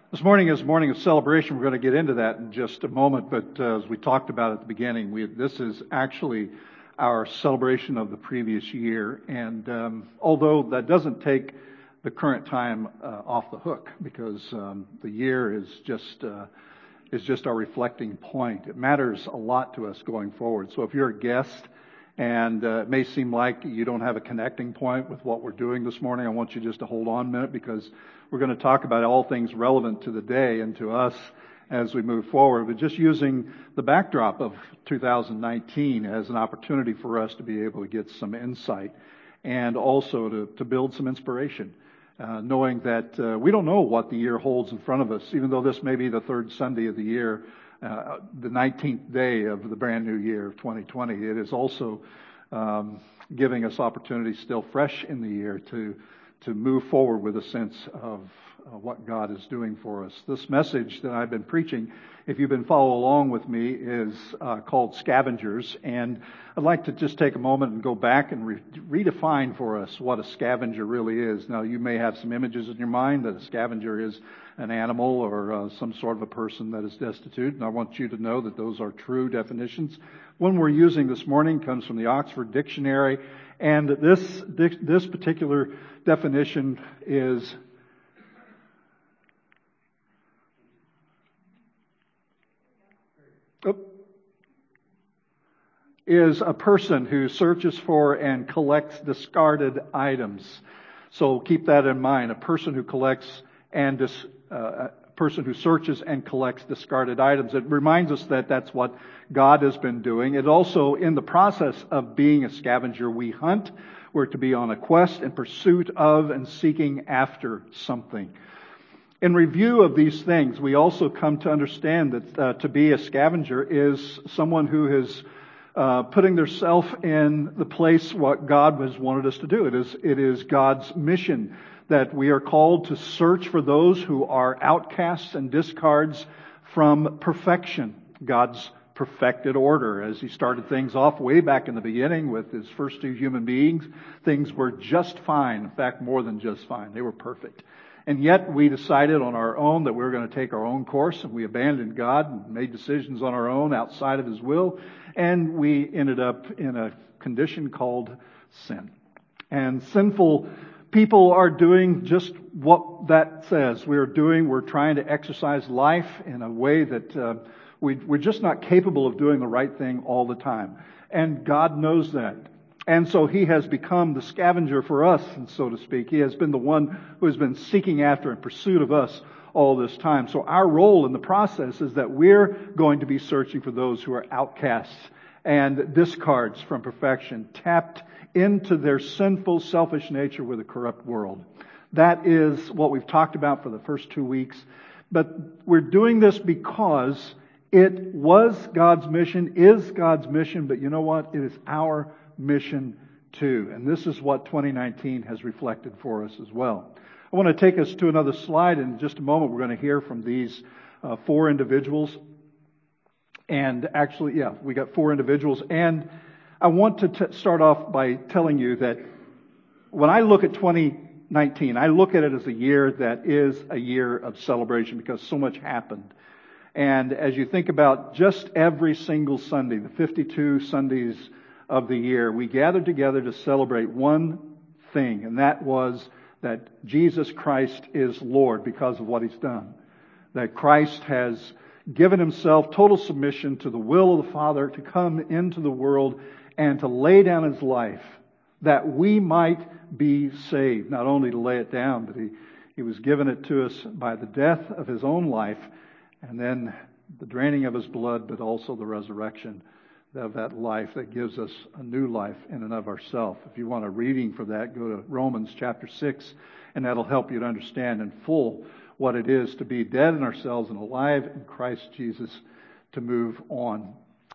This morning is a morning of celebration. We're going to get into that in just a moment, but as we talked about at the beginning, this is actually our celebration of the previous year. And although that doesn't take the current time off the hook, because the year is just our reflecting point. It matters a lot to us going forward. So if you're a guest and it may seem like you don't have a connecting point with what we're doing this morning, I want you just to hold on a minute, because we're going to talk about all things relevant to the day and to us as we move forward, but just using the backdrop of 2019 as an opportunity for us to be able to get some insight and also to build some inspiration, knowing that we don't know what the year holds in front of us, even though this may be the third Sunday of the year, the 19th day of the brand new year of 2020. It is also giving us opportunities still fresh in the year to move forward with a sense of what God is doing for us. This message that I've been preaching, if you've been following along with me, is called Scavengers. And I'd like to just take a moment and go back and redefine for us what a scavenger really is. Now, you may have some images in your mind that a scavenger is an animal or some sort of a person that is destitute. And I want you to know that those are true definitions. One we're using this morning comes from the Oxford Dictionary. And this particular definition is a person who searches for and collects discarded items. So keep that in mind. A person who collects and a person who searches and collects discarded items. It reminds us that that's what God has been doing. It also, in the process of being a scavenger, we hunt. We're to be on a quest in pursuit of and seeking after something. In review of these things, we also come to understand that to be a scavenger is someone who is putting themselves in the place what God has wanted us to do. It is God's mission that we are called to search for those who are outcasts and discards from perfection, God's perfected order. As He started things off way back in the beginning with His first two human beings, things were just fine. In fact, more than just fine. They were perfect. And yet we decided on our own that we were going to take our own course, and we abandoned God and made decisions on our own outside of His will, and we ended up in a condition called sin. And sinful people are doing just what that says. We're trying to exercise life in a way that we're just not capable of doing the right thing all the time. And God knows that. And so He has become the scavenger for us, so to speak. He has been the one who has been seeking after and pursuit of us all this time. So our role in the process is that we're going to be searching for those who are outcasts and discards from perfection, tapped into their sinful, selfish nature with a corrupt world. That is what we've talked about for the first 2 weeks. But we're doing this because it was God's mission, is God's mission, but you know what? It is our mission too. And this is what 2019 has reflected for us as well. I want to take us to another slide. In just a moment, we're going to hear from these 4 individuals. And actually, we got 4 individuals. And I want to start off by telling you that when I look at 2019, I look at it as a year that is a year of celebration because so much happened. And as you think about just every single Sunday, the 52 Sundays of the year, we gathered together to celebrate one thing, and that was that Jesus Christ is Lord because of what He's done. That Christ has given Himself total submission to the will of the Father to come into the world and to lay down His life that we might be saved. Not only to lay it down, but He was given it to us by the death of His own life and then the draining of His blood, but also the resurrection of that life that gives us a new life in and of ourselves. If you want a reading for that, go to Romans chapter 6, and that'll help you to understand in full what it is to be dead in ourselves and alive in Christ Jesus to move on.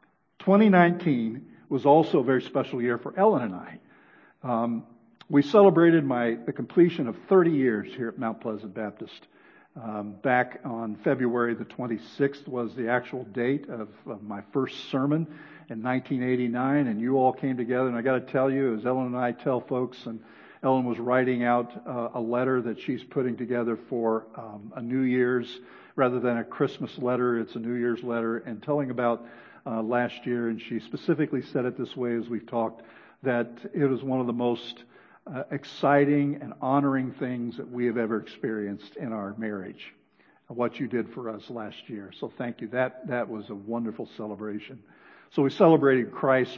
2019 was also a very special year for Ellen and I. We celebrated the completion of 30 years here at Mount Pleasant Baptist. Back on February the 26th was the actual date of my first sermon in 1989, and you all came together. And I got to tell you, as Ellen and I tell folks, and Ellen was writing out a letter that she's putting together for a New Year's, rather than a Christmas letter, it's a New Year's letter, and telling about last year. And she specifically said it this way as we've talked, that it was one of the most exciting and honoring things that we have ever experienced in our marriage, what you did for us last year. So thank you. That was a wonderful celebration. So we celebrated Christ.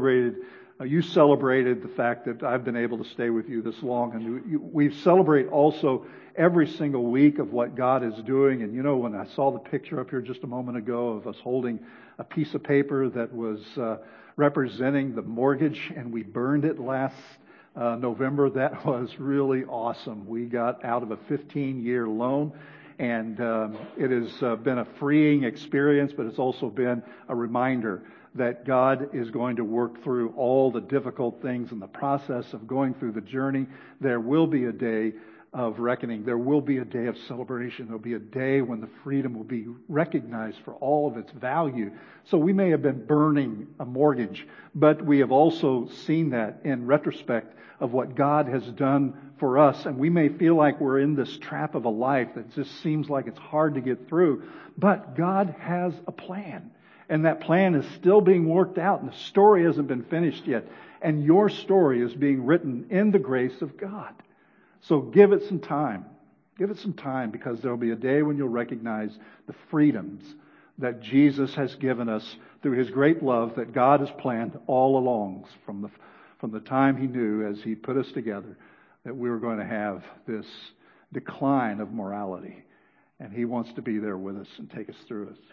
You celebrated the fact that I've been able to stay with you this long. And we celebrate also every single week of what God is doing. And when I saw the picture up here just a moment ago of us holding a piece of paper that was representing the mortgage, and we burned it last November, that was really awesome. We got out of a 15-year loan. And it has been a freeing experience, but it's also been a reminder that God is going to work through all the difficult things in the process of going through the journey. There will be a day of reckoning. There will be a day of celebration. There will be a day when the freedom will be recognized for all of its value. So we may have been burning a mortgage, but we have also seen that in retrospect of what God has done for us. And we may feel like we're in this trap of a life that just seems like it's hard to get through. But God has a plan. And that plan is still being worked out. And the story hasn't been finished yet. And your story is being written in the grace of God. So give it some time. Give it some time, because there will be a day when you'll recognize the freedoms that Jesus has given us through His great love that God has planned all along from the time He knew, as He put us together, that we were going to have this decline of morality. And He wants to be there with us and take us through it.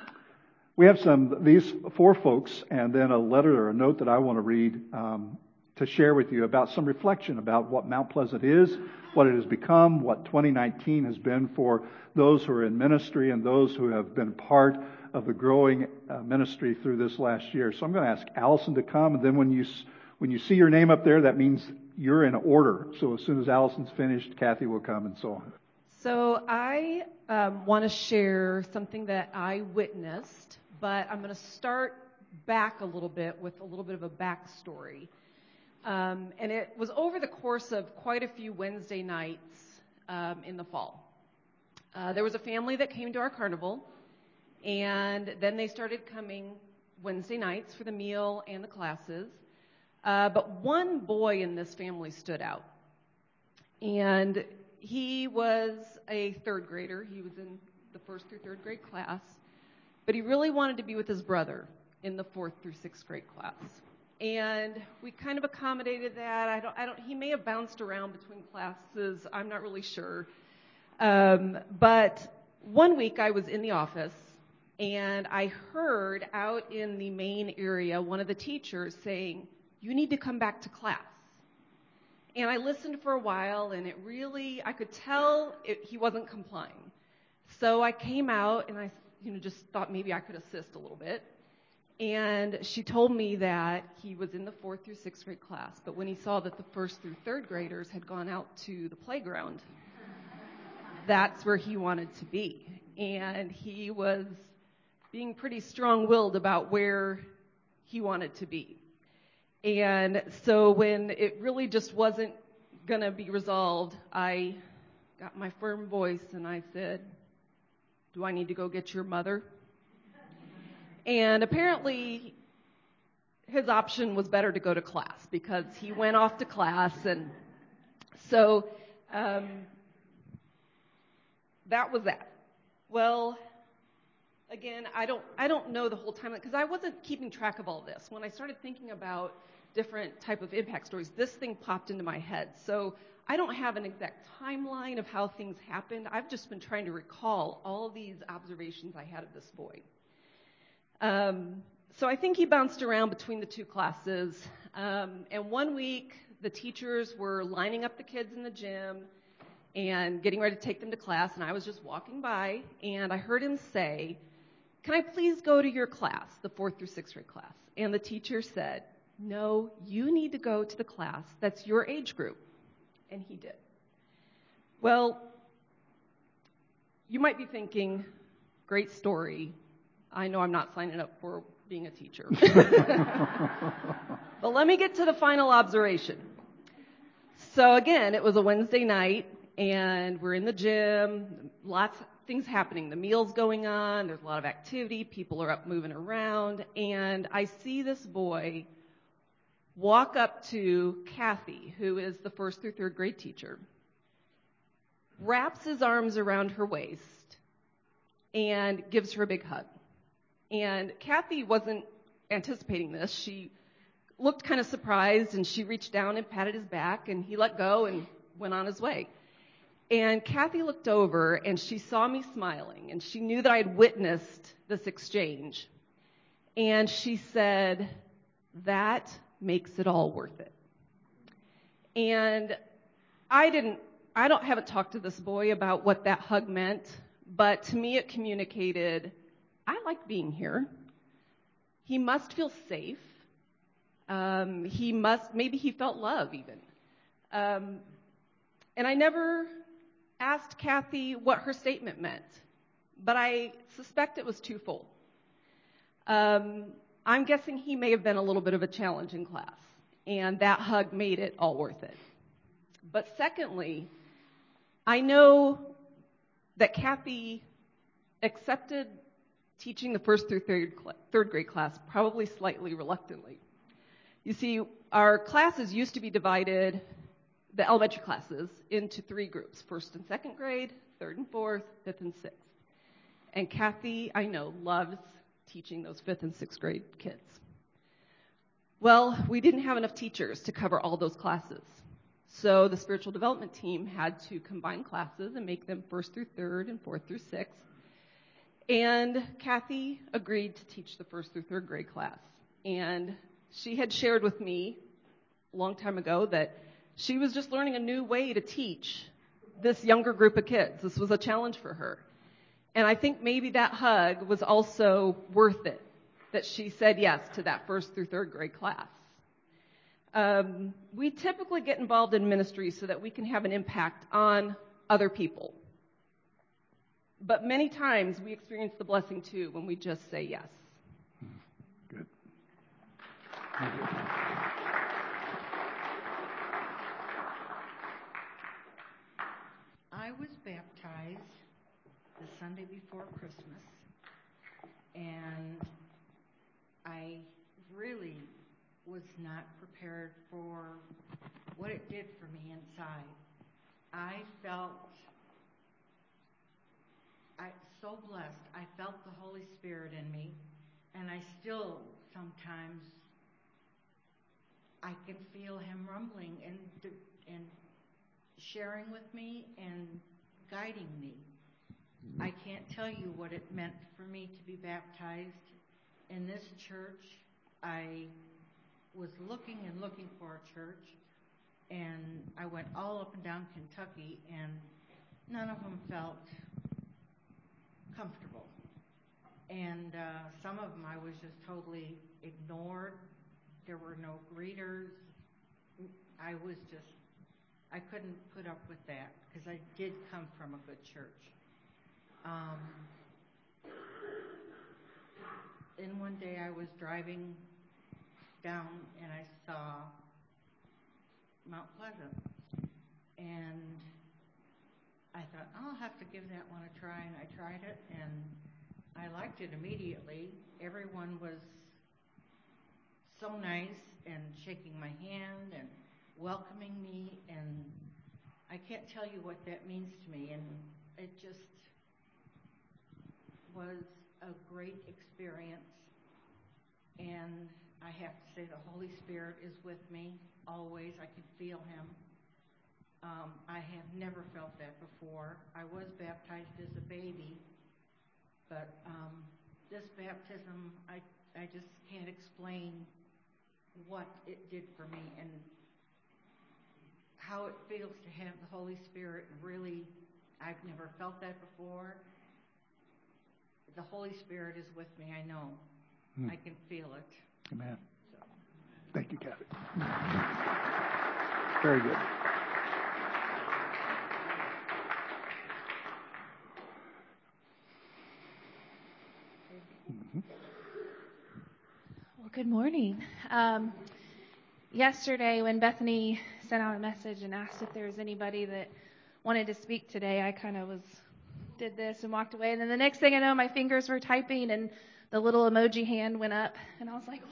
We have these 4 folks, and then a letter or a note that I want to read to share with you about some reflection about what Mount Pleasant is, what it has become, what 2019 has been for those who are in ministry and those who have been part of the growing ministry through this last year. So I'm going to ask Allison to come, and then when you see your name up there, that means you're in order. So as soon as Allison's finished, Kathy will come, and so on. So I want to share something that I witnessed, but I'm going to start back a little bit with a little bit of a backstory. And it was over the course of quite a few Wednesday nights in the fall. There was a family that came to our carnival, and then they started coming Wednesday nights for the meal and the classes. But one boy in this family stood out. And he was a 3rd grader. He was in the 1st through 3rd grade class. But he really wanted to be with his brother in the 4th through 6th grade class. And we kind of accommodated that. He may have bounced around between classes. I'm not really sure. But one week I was in the office, and I heard out in the main area one of the teachers saying, "You need to come back to class." And I listened for a while, and I could tell he wasn't complying. So I came out, and I just thought maybe I could assist a little bit. And she told me that he was in the 4th through 6th grade class, but when he saw that the 1st through 3rd graders had gone out to the playground, that's where he wanted to be. And he was being pretty strong-willed about where he wanted to be. And so when it really just wasn't going to be resolved, I got my firm voice and I said, "Do I need to go get your mother?" And apparently his option was better to go to class, because he went off to class. And so that was that. Well, again, I don't know the whole time, because I wasn't keeping track of all this. When I started thinking about different type of impact stories, this thing popped into my head. So I don't have an exact timeline of how things happened. I've just been trying to recall all of these observations I had of this boy. So I think he bounced around between the 2 classes. And one week, the teachers were lining up the kids in the gym and getting ready to take them to class, and I was just walking by, and I heard him say, "Can I please go to your class, the 4th through 6th grade class?" And the teacher said, "No, you need to go to the class that's your age group." And he did. Well, you might be thinking, great story. I know I'm not signing up for being a teacher. But let me get to the final observation. So again, it was a Wednesday night, and we're in the gym, lots of things happening. The meal's going on, there's a lot of activity, people are up moving around, and I see this boy walk up to Kathy, who is the 1st through 3rd grade teacher, wraps his arms around her waist, and gives her a big hug. And Kathy wasn't anticipating this. She looked kind of surprised, and she reached down and patted his back, and he let go and went on his way. And Kathy looked over, and she saw me smiling, and she knew that I had witnessed this exchange. And she said, "That makes it all worth it." And haven't talked to this boy about what that hug meant, but to me it communicated, I like being here. He must feel safe. Maybe he felt love even. And I never asked Kathy what her statement meant, but I suspect it was twofold. I'm guessing he may have been a little bit of a challenge in class, and that hug made it all worth it. But secondly, I know that Kathy accepted teaching the 1st through 3rd grade class probably slightly reluctantly. You see, our classes used to be divided, the elementary classes, into 3 groups: 1st and 2nd grade, 3rd and 4th, 5th and 6th. And Kathy, I know, loves teaching those 5th and 6th grade kids. Well, we didn't have enough teachers to cover all those classes. So the spiritual development team had to combine classes and make them 1st through 3rd and 4th through 6th. And Kathy agreed to teach the 1st through 3rd grade class. And she had shared with me a long time ago that she was just learning a new way to teach this younger group of kids. This was a challenge for her. And I think maybe that hug was also worth it, that she said yes to that 1st through 3rd grade class. We typically get involved in ministry so that we can have an impact on other people. But many times we experience the blessing too when we just say yes. Good. I was baptized the Sunday before Christmas, and I really was not prepared for what it did for me inside. I felt so blessed. I felt the Holy Spirit in me, and I still sometimes I can feel Him rumbling and sharing with me and guiding me. I can't tell you what it meant for me to be baptized in this church. I was looking for a church, and I went all up and down Kentucky, and none of them felt comfortable. And some of them I was just totally ignored. There were no greeters. I couldn't put up with that because I did come from a good church. And one day I was driving down and I saw Mount Pleasant, and I thought, I'll have to give that one a try, and I tried it, and I liked it immediately. Everyone was so nice and shaking my hand and welcoming me, and I can't tell you what that means to me, and it just was a great experience. And I have to say the Holy Spirit is with me always. I can feel Him. I have never felt that before. I was baptized as a baby, but this baptism, I just can't explain what it did for me and how it feels to have the Holy Spirit. Really, I've never felt that before. The Holy Spirit is with me, I know. I can feel it. Amen. Thank you, Kathy. Very good. Well, good morning. Yesterday, when Bethany sent out a message and asked if there was anybody that wanted to speak today. I kind of did this and walked away. And then the next thing I know, my fingers were typing and the little emoji hand went up. And I was like,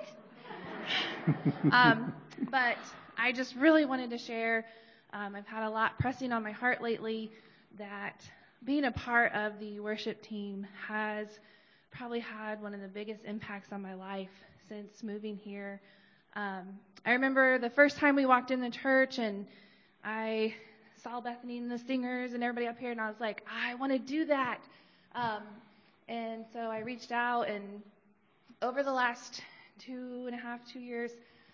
what? But I just really wanted to share. I've had a lot pressing on my heart lately that being a part of the worship team has probably had one of the biggest impacts on my life since moving here. I remember the first time we walked in the church and I saw Bethany and the singers and everybody up here, and I was like, I want to do that. And so I reached out, and over the last 2 years,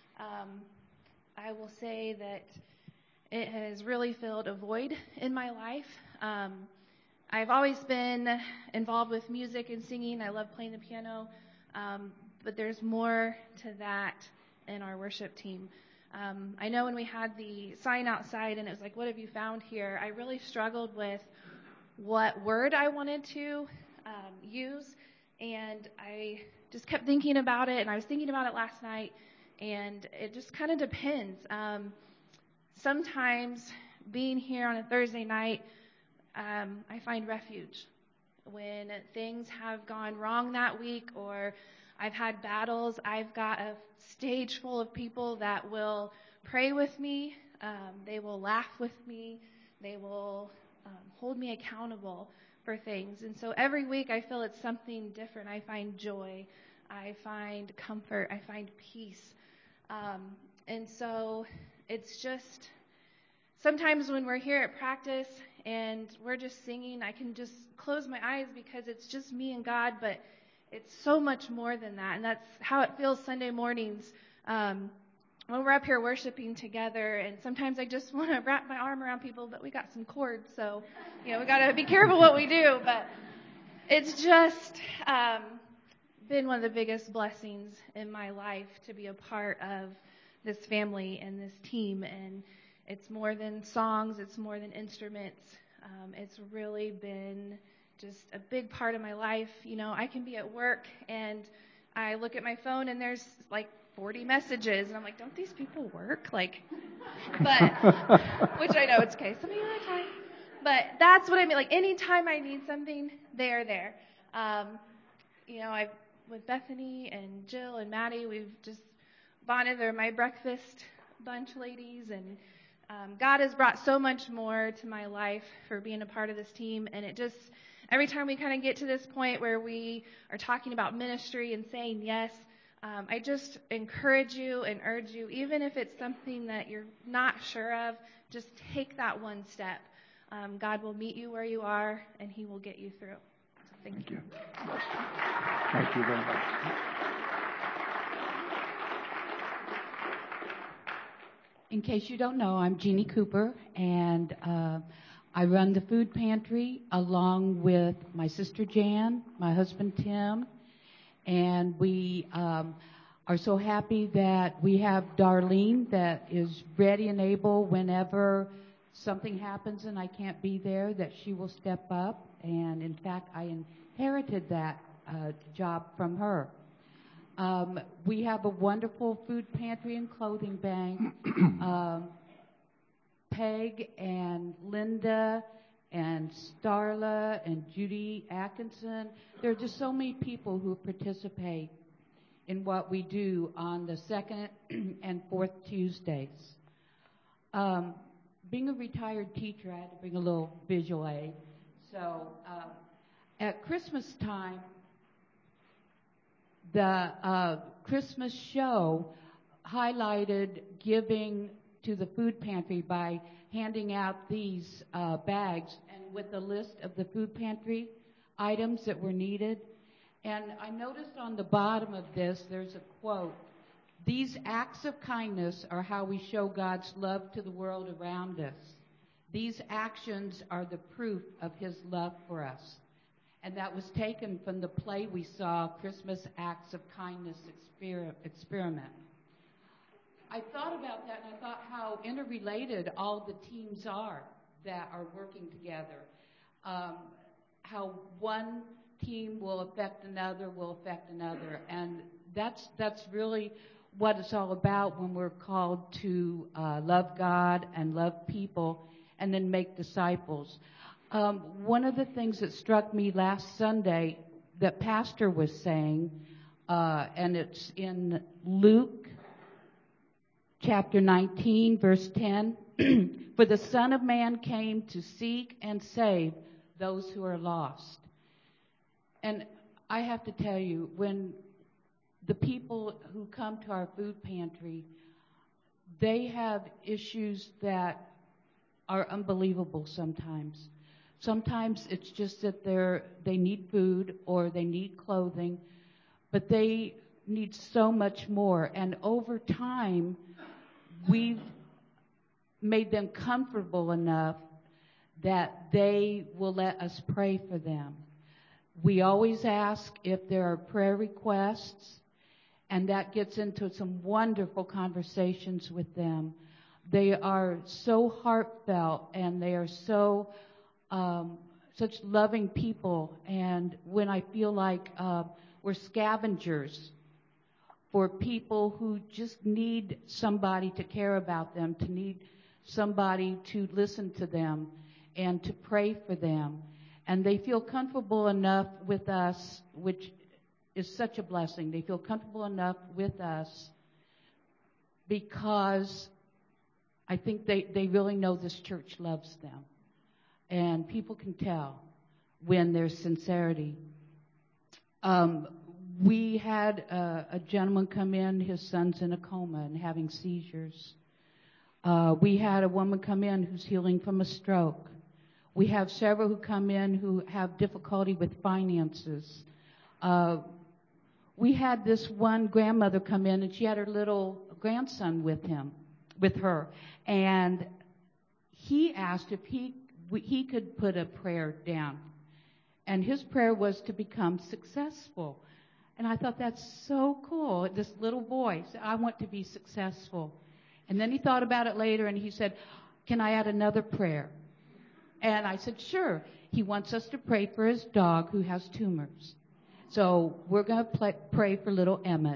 I will say that it has really filled a void in my life. I've always been involved with music and singing. I love playing the piano, but there's more to that in our worship team. I know when we had the sign outside and it was like, what have you found here? I really struggled with what word I wanted to use, and I just kept thinking about it, and I was thinking about it last night, and it just kind of depends. Sometimes being here on a Thursday night, I find refuge. When things have gone wrong that week or I've had battles, I've got a stage full of people that will pray with me. They will laugh with me. They will hold me accountable for things. And so every week I feel it's something different. I find joy. I find comfort. I find peace. And so it's just sometimes when we're here at practice and we're just singing, I can just close my eyes because it's just me and God, but it's so much more than that. And that's how it feels Sunday mornings when we're up here worshiping together. And sometimes I just want to wrap my arm around people, but we got some cords, so we got to be careful what we do. But it's just been one of the biggest blessings in my life to be a part of this family and this team. And it's more than songs. It's more than instruments. It's really been just a big part of my life. I can be at work and I look at my phone and there's like 40 messages and I'm like, don't these people work? But which I know it's okay. Some of you are time. But that's what I mean. Like anytime I need something, they are there. I've with Bethany and Jill and Maddie, we've just bonded. They're my breakfast bunch ladies, and God has brought so much more to my life for being a part of this team. And it just, every time we kind of get to this point where we are talking about ministry and saying yes, I just encourage you and urge you, even if it's something that you're not sure of, just take that one step. God will meet you where you are, and He will get you through. So thank you. Thank you very much. In case you don't know, I'm Jeannie Cooper, and I run the food pantry along with my sister Jan, my husband Tim, and we are so happy that we have Darlene that is ready and able whenever something happens and I can't be there, that she will step up. And in fact, I inherited that job from her. We have a wonderful food pantry and clothing bank. Peg and Linda and Starla and Judy Atkinson. There are just so many people who participate in what we do on the second and fourth Tuesdays. Being a retired teacher, I had to bring a little visual aid. So at Christmas time, the Christmas show highlighted giving to the food pantry by handing out these bags and with a list of the food pantry items that were needed. And I noticed on the bottom of this, there's a quote: "These acts of kindness are how we show God's love to the world around us. These actions are the proof of His love for us." And that was taken from the play we saw, Christmas Acts of Kindness Experiment. I thought about that, and I thought how interrelated all the teams are that are working together. How one team will affect another, and that's really what it's all about when we're called to love God and love people and then make disciples. One of the things that struck me last Sunday that Pastor was saying, and it's in Luke chapter 19, verse 10, for the Son of Man came to seek and save those who are lost. And I have to tell you, when the people who come to our food pantry, they have issues that are unbelievable sometimes. Sometimes it's just that they need food or they need clothing, but they need so much more. And over time, we've made them comfortable enough that they will let us pray for them. We always ask if there are prayer requests, and that gets into some wonderful conversations with them. They are so heartfelt, and they are so such loving people. And when I feel like we're scavengers for people who just need somebody to care about them, to need somebody to listen to them and to pray for them. And they feel comfortable enough with us, which is such a blessing. They feel comfortable enough with us because I think they really know this church loves them. And people can tell when there's sincerity. We had a gentleman come in, his son's in a coma and having seizures. We had a woman come in who's healing from a stroke. We have several who come in who have difficulty with finances. We had this one grandmother come in, and she had her little grandson with her. And he asked if he could put a prayer down. And his prayer was to become successful. And I thought, that's so cool. This little boy said, I want to be successful. And then he thought about it later, and he said, can I add another prayer? And I said, sure. He wants us to pray for his dog who has tumors. So we're going to pray for little Emmett.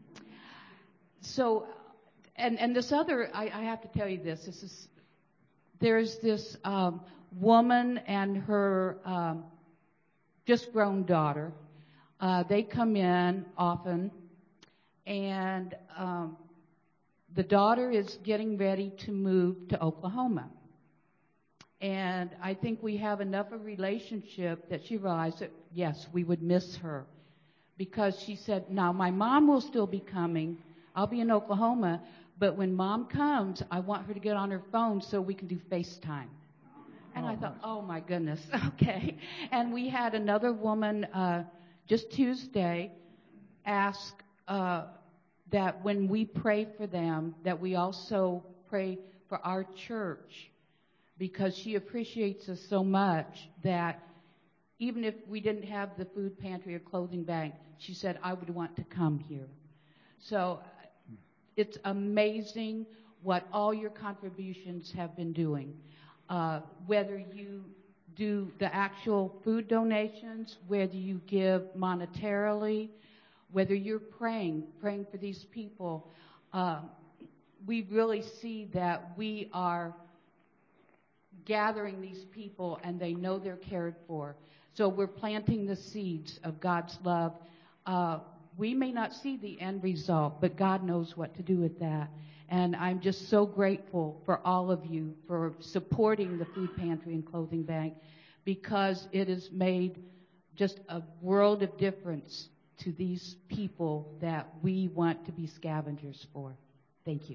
So, and this other, I have to tell you this. There's this woman and her just grown daughter. They come in often, and the daughter is getting ready to move to Oklahoma. And I think we have enough of a relationship that she realized that, yes, we would miss her. Because she said, now my mom will still be coming. I'll be in Oklahoma. But when Mom comes, I want her to get on her phone so we can do FaceTime. And I thought, oh, my goodness, okay. And we had another woman just Tuesday ask that when we pray for them, that we also pray for our church, because she appreciates us so much that even if we didn't have the food pantry or clothing bank, she said, I would want to come here. So it's amazing what all your contributions have been doing. Whether you do the actual food donations, whether you give monetarily, whether you're praying for these people, we really see that we are gathering these people and they know they're cared for. So we're planting the seeds of God's love. We may not see the end result, but God knows what to do with that. And I'm just so grateful for all of you for supporting the food pantry and clothing bank, because it has made just a world of difference to these people that we want to be scavengers for. Thank you.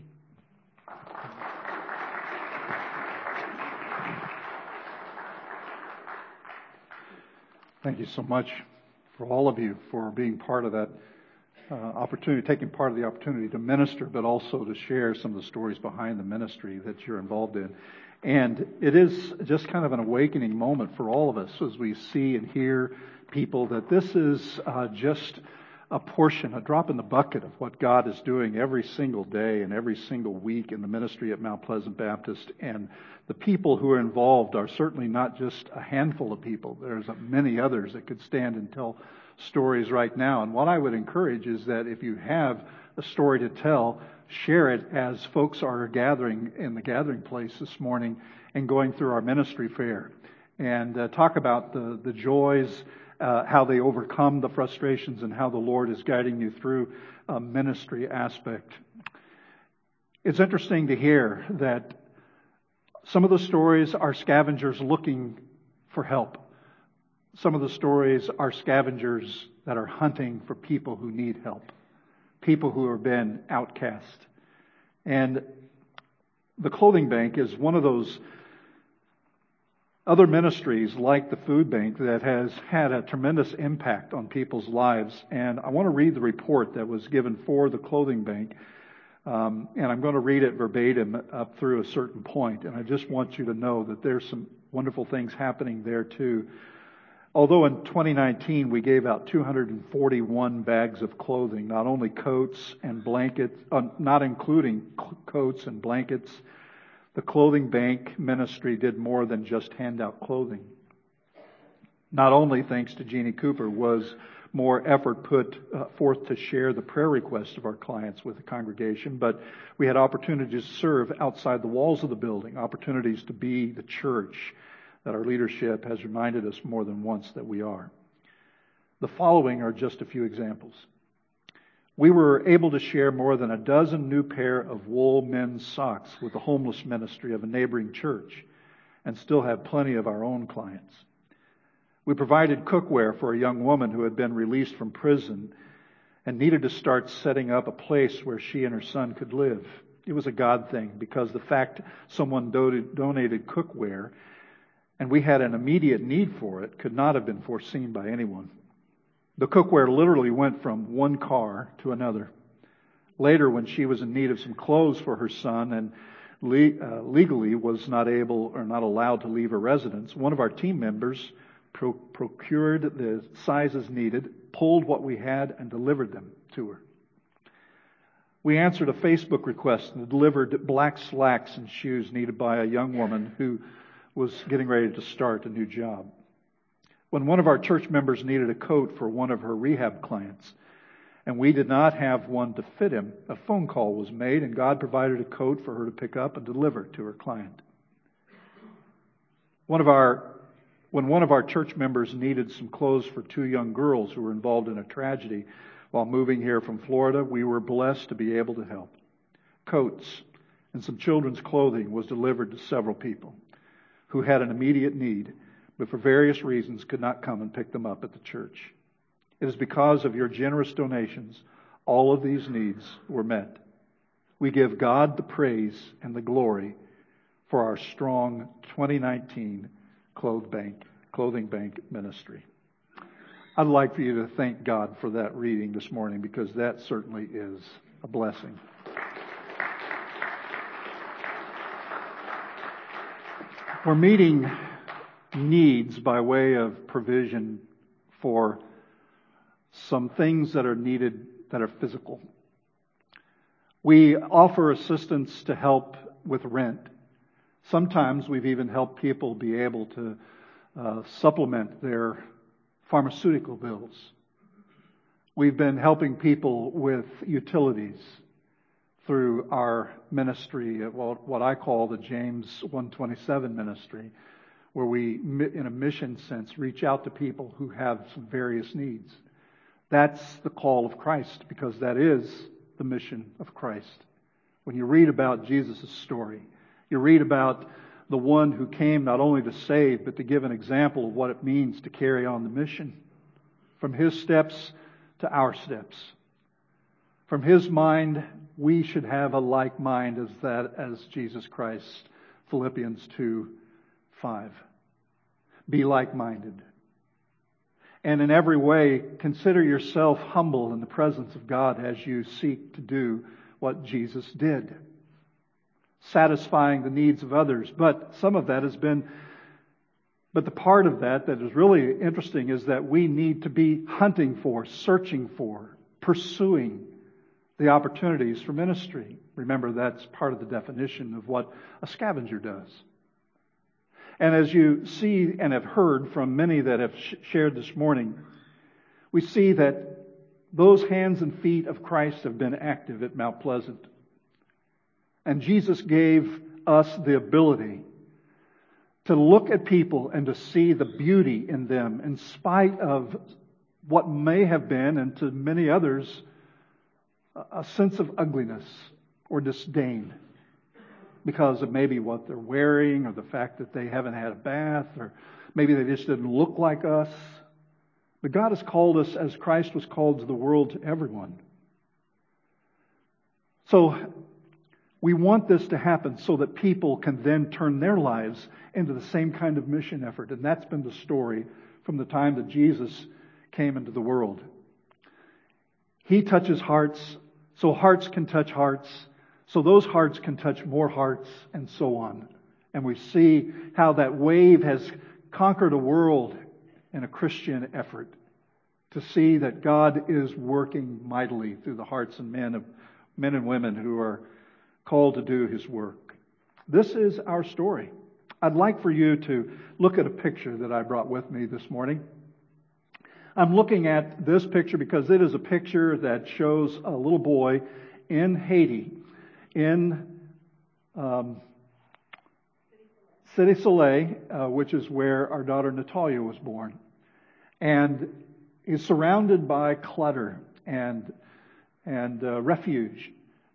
Thank you so much for all of you for being part of that opportunity, taking part of the opportunity to minister, but also to share some of the stories behind the ministry that you're involved in. And it is just kind of an awakening moment for all of us as we see and hear people that this is just a portion, a drop in the bucket of what God is doing every single day and every single week in the ministry at Mount Pleasant Baptist. And the people who are involved are certainly not just a handful of people. There's many others that could stand and tell stories right now. And what I would encourage is that if you have a story to tell, share it as folks are gathering in the gathering place this morning and going through our ministry fair. And talk about the joys, how they overcome the frustrations, and how the Lord is guiding you through a ministry aspect. It's interesting to hear that some of the stories are scavengers looking for help. Some of the stories are scavengers that are hunting for people who need help, people who have been outcast. And the clothing bank is one of those other ministries like the food bank that has had a tremendous impact on people's lives. And I want to read the report that was given for the clothing bank. And I'm going to read it verbatim up through a certain point. And I just want you to know that there's some wonderful things happening there too. Although in 2019 we gave out 241 bags of clothing, not only coats and blankets, not including coats and blankets, the clothing bank ministry did more than just hand out clothing. Not only, thanks to Jeannie Cooper, was more effort put forth to share the prayer requests of our clients with the congregation, but we had opportunities to serve outside the walls of the building, opportunities to be the church that our leadership has reminded us more than once that we are. The following are just a few examples. We were able to share more than a dozen new pair of wool men's socks with the homeless ministry of a neighboring church and still have plenty of our own clients. We provided cookware for a young woman who had been released from prison and needed to start setting up a place where she and her son could live. It was a God thing because the fact someone donated cookware and we had an immediate need for it could not have been foreseen by anyone. The cookware literally went from one car to another. Later, when she was in need of some clothes for her son and legally was not able or not allowed to leave her residence, one of our team members procured the sizes needed, pulled what we had, and delivered them to her. We answered a Facebook request and delivered black slacks and shoes needed by a young woman who was getting ready to start a new job. When one of our church members needed a coat for one of her rehab clients, and we did not have one to fit him, a phone call was made, and God provided a coat for her to pick up and deliver to her client. When one of our church members needed some clothes for two young girls who were involved in a tragedy while moving here from Florida, we were blessed to be able to help. Coats and some children's clothing was delivered to several people who had an immediate need, but for various reasons could not come and pick them up at the church. It is because of your generous donations all of these needs were met. We give God the praise and the glory for our strong 2019 clothing bank ministry. I'd like for you to thank God for that reading this morning because that certainly is a blessing. We're meeting needs by way of provision for some things that are needed that are physical. We offer assistance to help with rent. Sometimes we've even helped people be able to supplement their pharmaceutical bills. We've been helping people with utilities through our ministry, what I call the James 127 ministry, where we, in a mission sense, reach out to people who have some various needs. That's the call of Christ, because that is the mission of Christ. When you read about Jesus' story, you read about the one who came not only to save, but to give an example of what it means to carry on the mission. From his steps to our steps. From his mind, we should have a like mind as Jesus Christ. Philippians 2:5. Be like-minded. And in every way, consider yourself humble in the presence of God as you seek to do what Jesus did. Satisfying the needs of others. But some of that has been, but the part of that is really interesting is that we need to be hunting for, searching for pursuing the opportunities for ministry. Remember, that's part of the definition of what a scavenger does. And as you see and have heard from many that have shared this morning, we see that those hands and feet of Christ have been active at Mount Pleasant. And Jesus gave us the ability to look at people and to see the beauty in them in spite of what may have been, and to many others, a sense of ugliness or disdain because of maybe what they're wearing or the fact that they haven't had a bath or maybe they just didn't look like us. But God has called us as Christ was called to the world, to everyone. So we want this to happen so that people can then turn their lives into the same kind of mission effort. And that's been the story from the time that Jesus came into the world. He touches hearts, so hearts can touch hearts, so those hearts can touch more hearts, and so on. And we see how that wave has conquered a world in a Christian effort to see that God is working mightily through the hearts and men and women who are called to do His work. This is our story. I'd like for you to look at a picture that I brought with me this morning. I'm looking at this picture because it is a picture that shows a little boy in Haiti, in Cité Soleil, which is where our daughter Natalia was born. And is surrounded by clutter and refuse,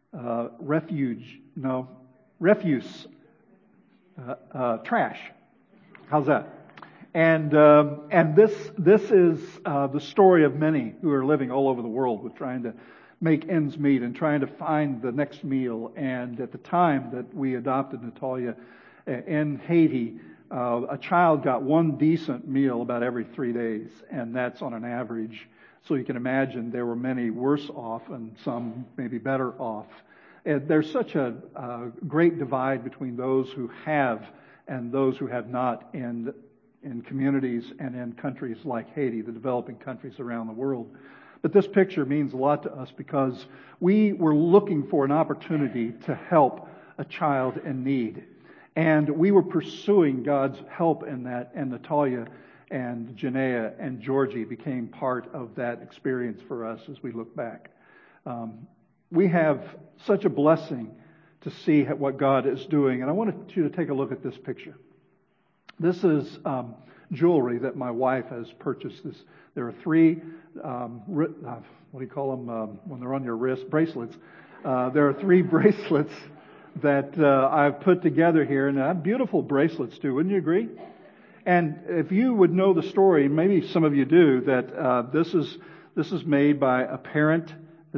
trash. How's that? And this is the story of many who are living all over the world with trying to make ends meet and trying to find the next meal. And at the time that we adopted Natalia in Haiti, a child got one decent meal about every 3 days, and that's on an average. So you can imagine there were many worse off and some maybe better off. And there's such a great divide between those who have and those who have not in communities and in countries like Haiti, the developing countries around the world. But this picture means a lot to us because we were looking for an opportunity to help a child in need. And we were pursuing God's help in that, and Natalia and Janaea and Georgie became part of that experience for us as we look back. We have such a blessing to see what God is doing, and I wanted you to take a look at this picture. This is jewelry that my wife has purchased. There are 3, what do you call them when they're on your wrist? Bracelets. There are 3 bracelets that I've put together here, and beautiful bracelets too. Wouldn't you agree? And if you would know the story, maybe some of you do, that this is made by a parent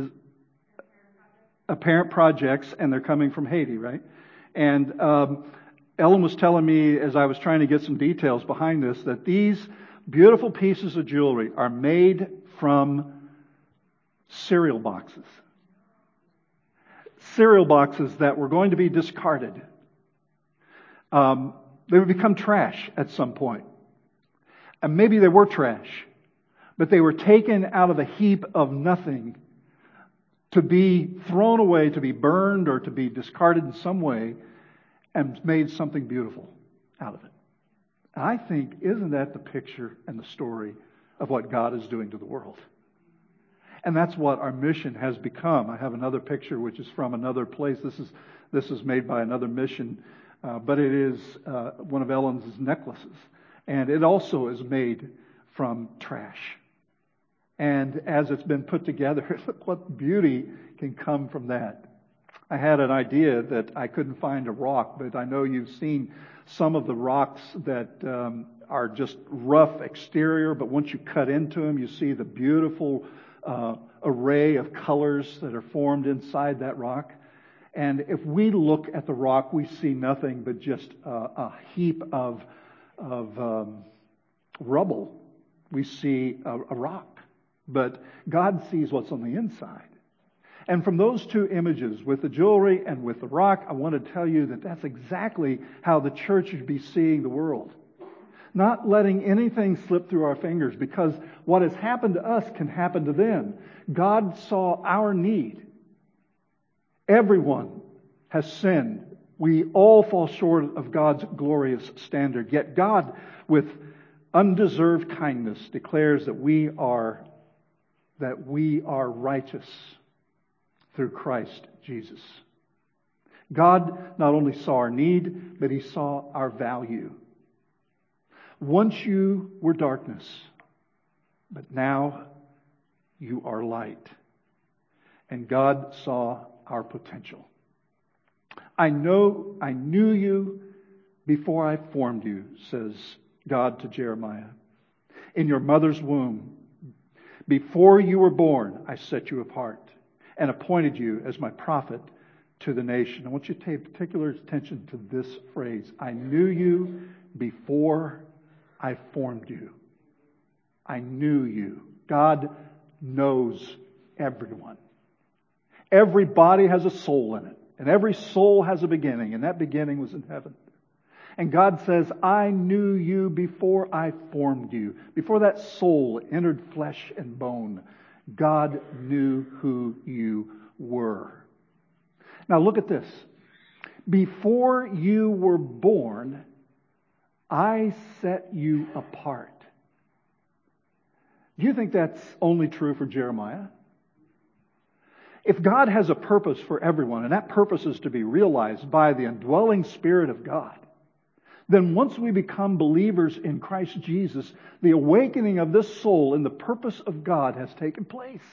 projects, and they're coming from Haiti, right? And Ellen was telling me as I was trying to get some details behind this that these beautiful pieces of jewelry are made from cereal boxes. Cereal boxes that were going to be discarded. They would become trash at some point. And maybe they were trash, but they were taken out of a heap of nothing to be thrown away, to be burned, or to be discarded in some way, and made something beautiful out of it. I think, isn't that the picture and the story of what God is doing to the world? And that's what our mission has become. I have another picture which is from another place. This is made by another mission, but it is one of Ellen's necklaces. And it also is made from trash. And as it's been put together, look what beauty can come from that. I had an idea that I couldn't find a rock, but I know you've seen some of the rocks that are just rough exterior, but once you cut into them, you see the beautiful array of colors that are formed inside that rock. And if we look at the rock, we see nothing but just a heap of rubble. We see a rock. But God sees what's on the inside. And from those 2 images, with the jewelry and with the rock, I want to tell you that that's exactly how the church should be seeing the world. Not letting anything slip through our fingers, because what has happened to us can happen to them. God saw our need. Everyone has sinned. We all fall short of God's glorious standard. Yet God, with undeserved kindness, declares that we are righteous through Christ Jesus. God not only saw our need, but He saw our value. Once you were darkness, but now you are light. And God saw our potential. I knew you before I formed you, says God to Jeremiah. In your mother's womb, before you were born, I set you apart and appointed you as my prophet to the nation. I want you to pay particular attention to this phrase. I knew you before I formed you. I knew you. God knows everyone. Every body has a soul in it, and every soul has a beginning, and that beginning was in heaven. And God says, I knew you before I formed you. Before that soul entered flesh and bone, God knew who you were. Now look at this. Before you were born, I set you apart. Do you think that's only true for Jeremiah? If God has a purpose for everyone, and that purpose is to be realized by the indwelling Spirit of God, then once we become believers in Christ Jesus, the awakening of this soul in the purpose of God has taken place.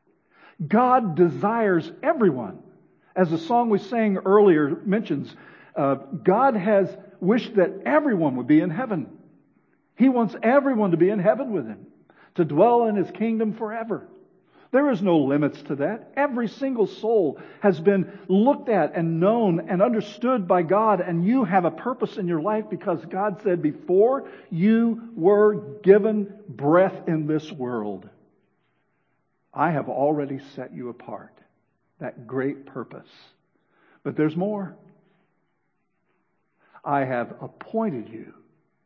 God desires everyone. As the song we sang earlier mentions, God has wished that everyone would be in heaven. He wants everyone to be in heaven with Him, to dwell in His kingdom forever. There is no limits to that. Every single soul has been looked at and known and understood by God, and you have a purpose in your life because God said before you were given breath in this world, I have already set you apart. That great purpose. But there's more. I have appointed you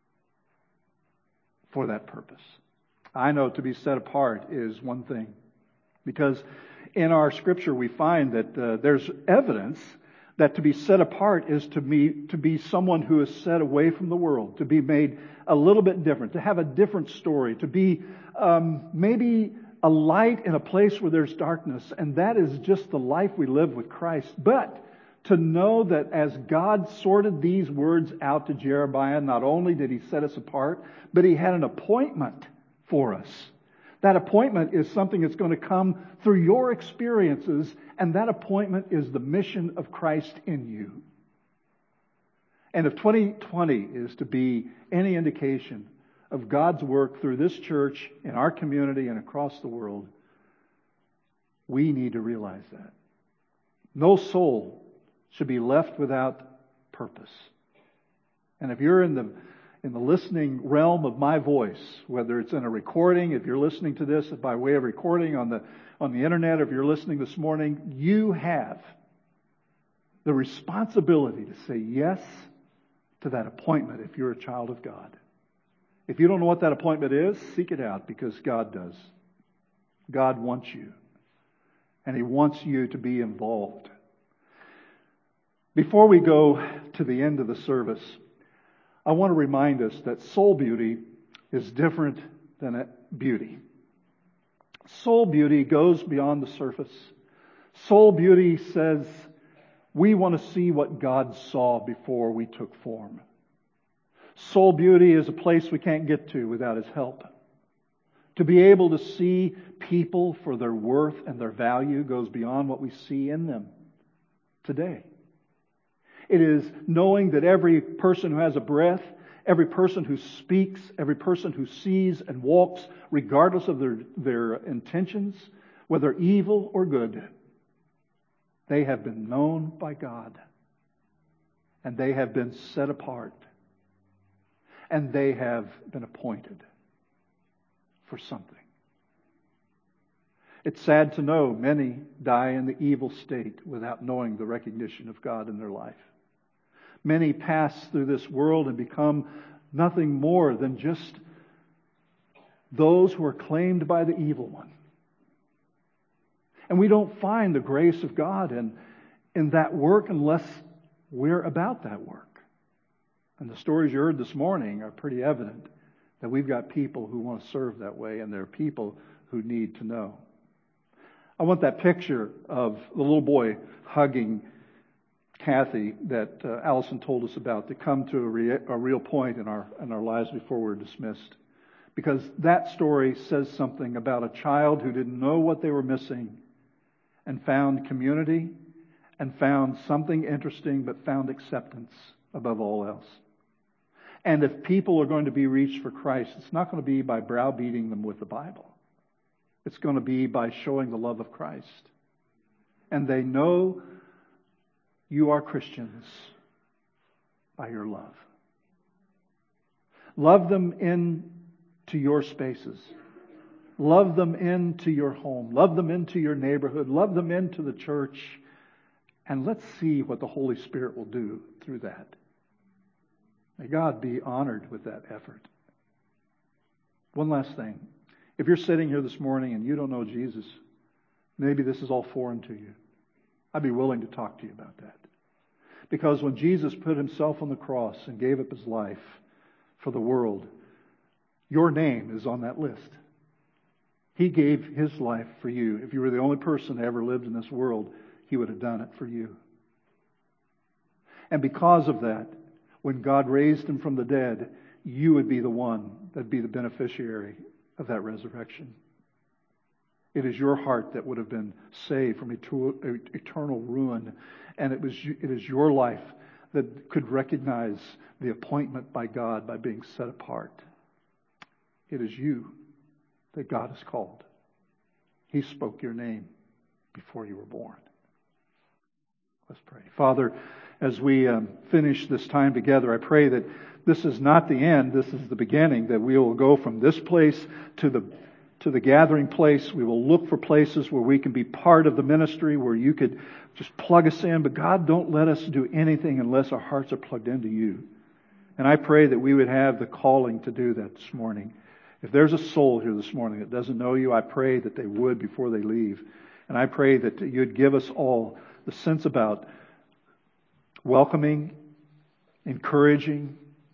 for that purpose. I know to be set apart is one thing. Because in our scripture we find that there's evidence that to be set apart is to be someone who is set away from the world, to be made a little bit different, to have a different story, to be maybe a light in a place where there's darkness. And that is just the life we live with Christ. But to know that as God sorted these words out to Jeremiah, not only did He set us apart, but He had an appointment for us. That appointment is something that's going to come through your experiences, and that appointment is the mission of Christ in you. And if 2020 is to be any indication of God's work through this church, in our community, and across the world, we need to realize that. No soul should be left without purpose. And if you're in the listening realm of my voice, whether it's in a recording, if you're listening to this by way of recording on the internet, or if you're listening this morning, you have the responsibility to say yes to that appointment if you're a child of God. If you don't know what that appointment is, seek it out, because God does. God wants you. And He wants you to be involved. Before we go to the end of the service, I want to remind us that soul beauty is different than beauty. Soul beauty goes beyond the surface. Soul beauty says we want to see what God saw before we took form. Soul beauty is a place we can't get to without His help. To be able to see people for their worth and their value goes beyond what we see in them today. It is knowing that every person who has a breath, every person who speaks, every person who sees and walks, regardless of their intentions, whether evil or good, they have been known by God. And they have been set apart. And they have been appointed for something. It's sad to know many die in the evil state without knowing the recognition of God in their life. Many pass through this world and become nothing more than just those who are claimed by the evil one. And we don't find the grace of God in that work unless we're about that work. And the stories you heard this morning are pretty evident that we've got people who want to serve that way, and there are people who need to know. I want that picture of the little boy hugging Kathy that Allison told us about to come to a real point in our lives before we're dismissed. Because that story says something about a child who didn't know what they were missing and found community and found something interesting, but found acceptance above all else. And if people are going to be reached for Christ, it's not going to be by browbeating them with the Bible. It's going to be by showing the love of Christ. And they know you are Christians by your love. Love them into your spaces. Love them into your home. Love them into your neighborhood. Love them into the church. And let's see what the Holy Spirit will do through that. May God be honored with that effort. One last thing. If you're sitting here this morning and you don't know Jesus, maybe this is all foreign to you. I'd be willing to talk to you about that. Because when Jesus put himself on the cross and gave up his life for the world, your name is on that list. He gave his life for you. If you were the only person that ever lived in this world, he would have done it for you. And because of that, when God raised him from the dead, you would be the one that'd be the beneficiary of that resurrection. It is your heart that would have been saved from eternal ruin. And it is your life that could recognize the appointment by God by being set apart. It is you that God has called. He spoke your name before you were born. Let's pray. Father, as we finish this time together, I pray that this is not the end, this is the beginning, that we will go from this place to the gathering place. We will look for places where we can be part of the ministry, where you could just plug us in. But God, don't let us do anything unless our hearts are plugged into you. And I pray that we would have the calling to do that this morning. If there's a soul here this morning that doesn't know you, I pray that they would before they leave. And I pray that you'd give us all the sense about welcoming, encouraging,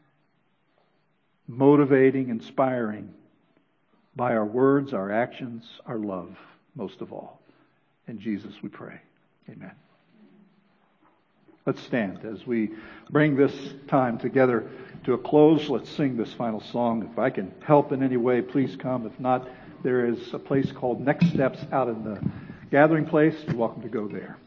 motivating, inspiring by our words, our actions, our love, most of all. In Jesus we pray. Amen. Let's stand as we bring this time together to a close. Let's sing this final song. If I can help in any way, please come. If not, there is a place called Next Steps out in the gathering place. You're welcome to go there.